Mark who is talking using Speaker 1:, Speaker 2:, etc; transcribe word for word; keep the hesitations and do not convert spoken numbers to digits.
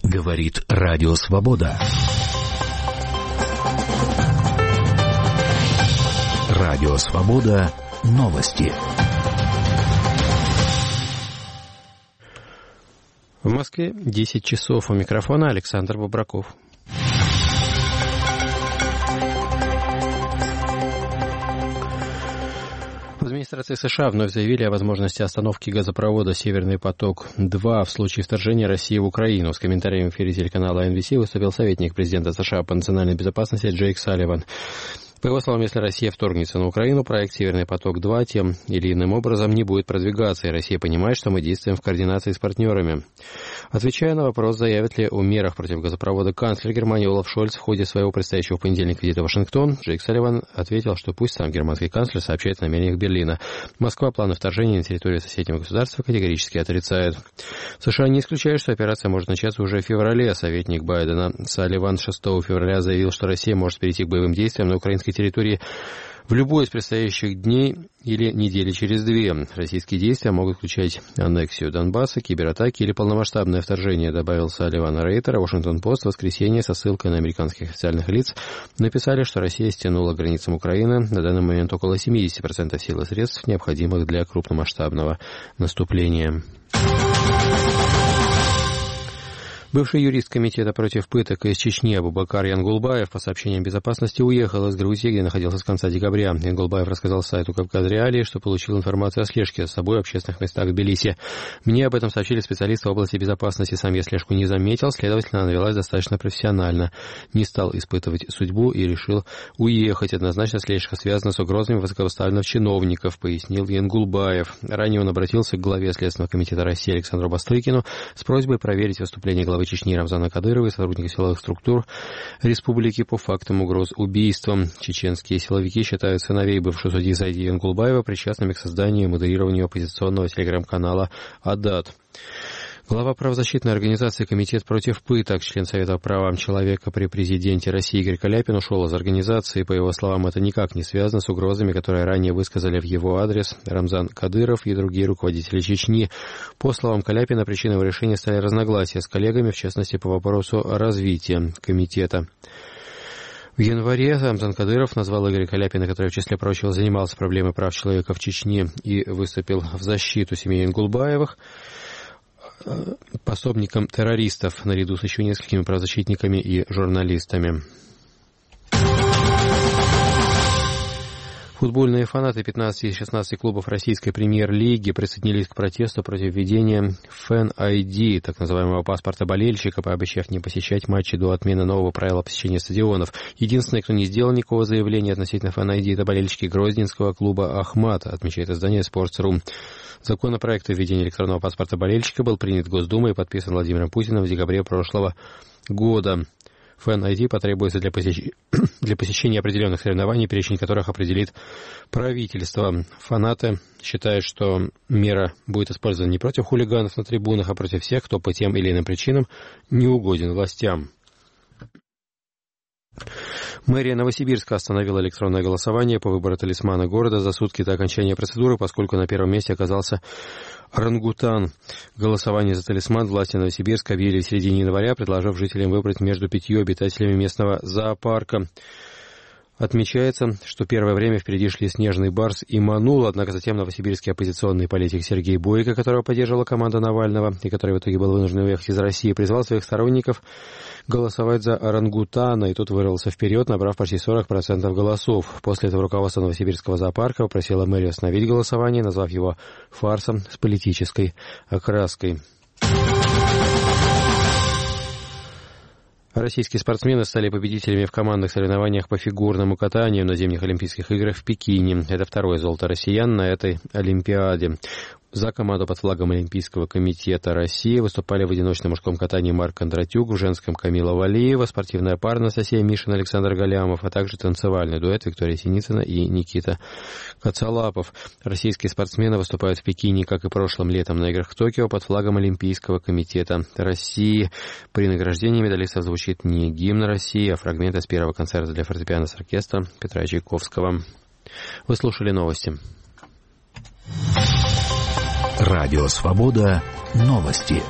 Speaker 1: Говорит Радио Свобода. Радио Свобода. Новости.
Speaker 2: В Москве десять часов. У микрофона Александр Бобраков. В администрации США вновь заявили о возможности остановки газопровода «Северный поток-два» в случае вторжения России в Украину. С комментарием в эфире телеканала эн би си выступил советник президента США по национальной безопасности Джейк Салливан. По его словам, если Россия вторгнется на Украину, проект «Северный поток-два» тем или иным образом не будет продвигаться, и Россия понимает, что мы действуем в координации с партнерами. Отвечая на вопрос, заявит ли о мерах против газопровода канцлер Германии Олаф Шольц в ходе своего предстоящего в понедельник визита в Вашингтон, Джейк Салливан ответил, что пусть сам германский канцлер сообщает о намерениях Берлина. Москва планы вторжения на территорию соседнего государства категорически отрицает. США не исключают, что операция может начаться уже в феврале. Советник Байдена Салливан шестого февраля заявил, что Россия может перейти к боевым действиям на украинской территории в любой из предстоящих дней или недели через две. Российские действия могут включать аннексию Донбасса, кибератаки или полномасштабное вторжение, добавил Салливан. Рейтер. Вашингтон-Пост в воскресенье со ссылкой на американских официальных лиц написали, что Россия стянула к границам Украины на данный момент около семьдесят процентов сил и средств, необходимых для крупномасштабного наступления. Бывший юрист комитета против пыток из Чечни Абубакар Янгулбаев, по сообщениям безопасности, уехал из Грузии, где находился с конца декабря. Янгулбаев рассказал сайту «Кавказ Реалии», что получил информацию о слежке за собой в общественных местах в Тбилиси. Мне об этом сообщили специалисты в области безопасности. Сам я слежку не заметил, следовательно, она велась достаточно профессионально. Не стал испытывать судьбу и решил уехать. Однозначно слежка связана с угрозами высокопоставленных чиновников, пояснил Янгулбаев. Ранее он обратился к главе Следственного комитета России Александру Бастрыкину с просьбой проверить выступление главы Чечни Рамзана Кадырова и сотрудников силовых структур республики по фактам угроз убийством. Чеченские силовики считают сыновей бывшего судьи Зайди Янгулбаева причастными к созданию и модерированию оппозиционного телеграм-канала «Адат». Глава правозащитной организации «Комитет против пыток», член Совета по правам человека при президенте России Игорь Каляпин ушел из организации. По его словам, это никак не связано с угрозами, которые ранее высказали в его адрес Рамзан Кадыров и другие руководители Чечни. По словам Каляпина, причиной его решения стали разногласия с коллегами, в частности, по вопросу развития комитета. В январе Рамзан Кадыров назвал Игоря Каляпина, который в числе прочего занимался проблемой прав человека в Чечне и выступил в защиту семьи Янгулбаевых, пособником террористов, наряду с еще несколькими правозащитниками и журналистами. Футбольные фанаты пятнадцати из шестнадцати клубов российской премьер-лиги присоединились к протесту против введения Fan ай ди, так называемого паспорта болельщика, пообещав не посещать матчи до отмены нового правила посещения стадионов. Единственный, кто не сделал никакого заявления относительно Fan ай ди, это болельщики грозненского клуба «Ахмат», отмечает издание Sports.ru. Законопроект о введении электронного паспорта болельщика был принят Госдумой и подписан Владимиром Путиным в декабре прошлого года. Fan ай ди потребуется для, посещ... для посещения определенных соревнований, перечень которых определит правительство. Фанаты считают, что мера будет использована не против хулиганов на трибунах, а против всех, кто по тем или иным причинам не угоден властям. Мэрия Новосибирска остановила электронное голосование по выбору талисмана города за сутки до окончания процедуры, поскольку на первом месте оказался орангутан. Голосование за талисман власти Новосибирска объявили в середине января, предложив жителям выбрать между пятью обитателями местного зоопарка. Отмечается, что первое время впереди шли Снежный барс и Манул, однако затем новосибирский оппозиционный политик Сергей Бойко, которого поддерживала команда Навального и который в итоге был вынужден уехать из России, призвал своих сторонников голосовать за орангутана, и тот вырвался вперед, набрав почти сорок процентов голосов. После этого руководство Новосибирского зоопарка попросило мэрию остановить голосование, назвав его фарсом с политической окраской. Российские спортсмены стали победителями в командных соревнованиях по фигурному катанию на зимних Олимпийских играх в Пекине. Это второе золото россиян на этой Олимпиаде. За команду под флагом Олимпийского комитета России выступали в одиночном мужском катании Марк Кондратюк, в женском Камила Валиева, спортивная пара Анастасия Мишина, Александр Галямов, а также танцевальный дуэт Виктория Синицына и Никита Коцалапов. Российские спортсмены выступают в Пекине, как и прошлым летом на играх в Токио, под флагом Олимпийского комитета России. При награждении медалистов звучит не гимн России, а фрагмент из первого концерта для фортепиано с оркестром Петра Чайковского. Вы слушали новости.
Speaker 1: Радио Свобода. Новости.